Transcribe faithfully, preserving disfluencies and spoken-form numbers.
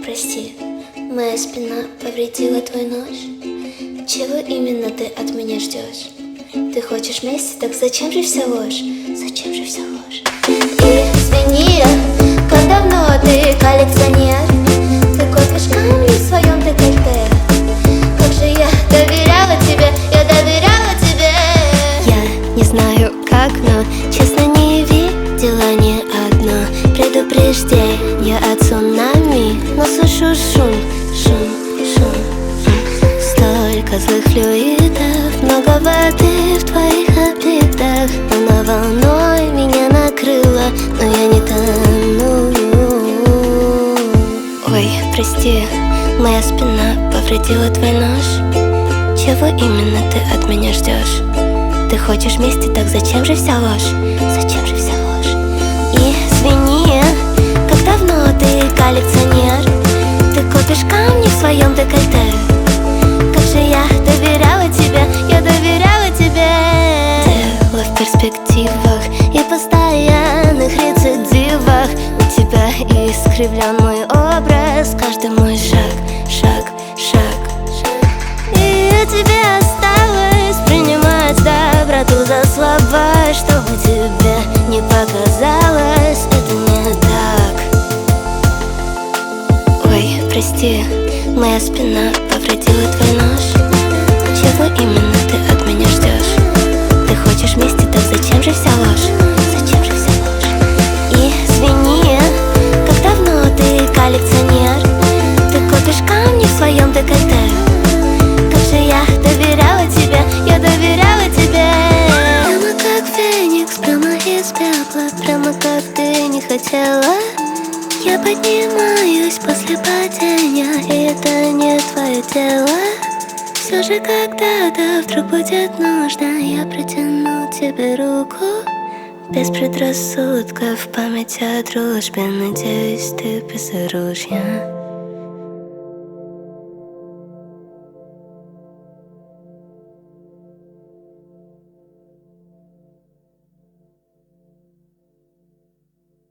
прости, моя спина повредила твой нож. Чего именно ты от меня ждешь? Ты хочешь вместе, так зачем же вся ложь? Зачем же вся ложь? И извини, как давно ты коллекционер? Ты копишь камни в своем декольте. Как же я доверяла тебе, я доверяла тебе. Я не знаю как, но честно не видела ни одно предупреждение о цунами. Но слышу шум, шум, шум. Столько злых флюидов, много воды в твоих обидах. Волна волной меня накрыла, но я не тону. Ой, прости, моя спина повредила твой нож. Чего именно ты от меня ждешь? Ты хочешь вместе, так зачем же вся ложь? Зачем же вся ложь? И извини, как давно ты коллекционер? Ты копишь камни в своем декольте. Как же я доверяла тебе, я доверяла тебе. Дело в перспективах и постоянных рецидивах. У тебя искривлен мой образ, каждый мой шаг, шаг, шаг, шаг. И я тебе осталось принимать доброту за слова, чтобы тебе не показалось, это не так. Ой, прости, моя спина повредила твой нож. Чего именно ты от меня ждешь? Ты хочешь вместе, так зачем же вся ложь? Зачем же вся ложь? И извини, как давно ты коллекционер? Ты копишь камни в своем декольте. Как же я доверяла тебе, я доверяла тебе. Прямо как феникс, прямо из пепла, прямо как ты не хотела. Я поднимаюсь после падения, и это не твое дело. Все же когда-то вдруг будет нужно, я протяну тебе руку. Без предрассудков, память о дружбе, надеюсь, ты без оружия.